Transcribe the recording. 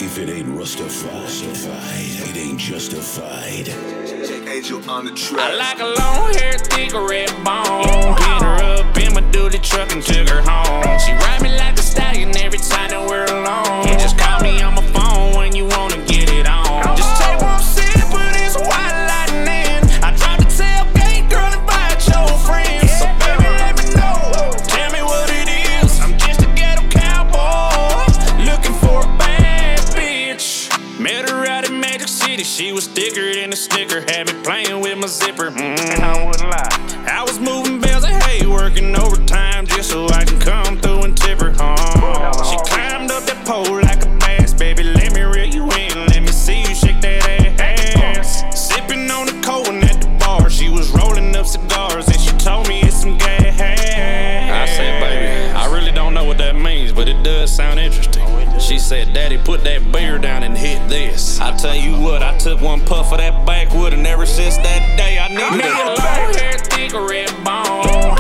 If it ain't Rustified, it ain't justified. Angel on the track. I like a long hair, thick red bone. Hit her up in my dually truck and took her home. She ride me like a stallion every time that we're alone. Just call me on my phone when you wanna get it on. Just take one sip of this white lightning. I drop the tailgate, girl, invite your friends. So baby, let me know. Tell me what it is. I'm just a ghetto cowboy looking for a bad bitch. Met her out in Magic City. She was thicker than a Snicker. Had me playing with my zipper. I wouldn't lie. I was moving bells and hay, working overtime just so I can come through and tip her home. She climbed up that pole like a bass. Baby, let me reel you in. Let me see you shake that ass. Sipping on the cold one at the bar. She was rolling up cigars and she told me it's some gas. I said, baby, I really don't know what that means, but it does sound interesting. She said, Daddy, put that beer down and hit this. I tell you what, I took one puff of that backwood, and ever since that day, I needed a long hair, thick red bone.